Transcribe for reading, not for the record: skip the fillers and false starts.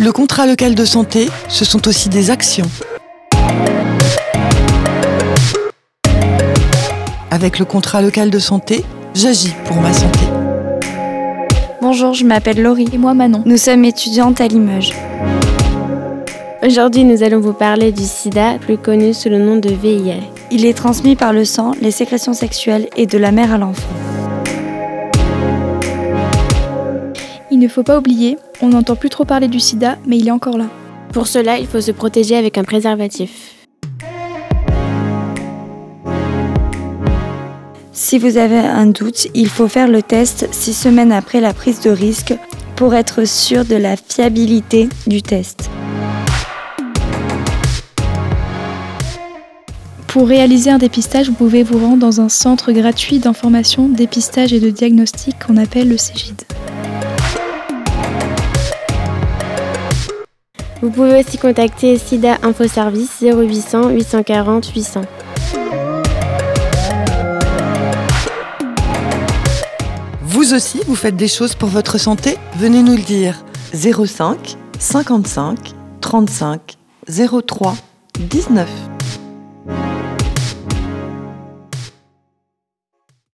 Le contrat local de santé, ce sont aussi des actions. Avec le contrat local de santé, j'agis pour ma santé. Bonjour, je m'appelle Laurie. Et moi Manon. Nous sommes étudiantes à Limoges. Aujourd'hui, nous allons vous parler du sida, plus connu sous le nom de VIH. Il est transmis par le sang, les sécrétions sexuelles et de la mère à l'enfant. Il ne faut pas oublier, on n'entend plus trop parler du sida, mais il est encore là. Pour cela, il faut se protéger avec un préservatif. Si vous avez un doute, il faut faire le test 6 semaines après la prise de risque pour être sûr de la fiabilité du test. Pour réaliser un dépistage, vous pouvez vous rendre dans un centre gratuit d'information, dépistage et de diagnostic qu'on appelle le CEGID. Vous pouvez aussi contacter SIDA Info Service 0800 840 800. Vous aussi, vous faites des choses pour votre santé ? Venez nous le dire. 05 55 35 03 19.